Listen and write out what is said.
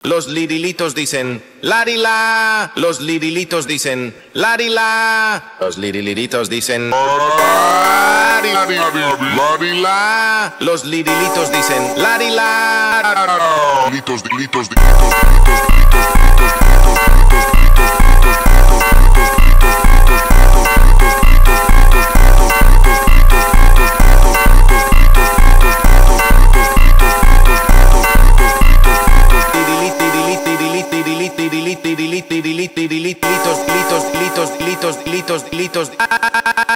Los lirilitos dicen larila. Los lirilitos dicen larila. Los liriliritos dicen larila. Los lirilitos dicen larila. Litos.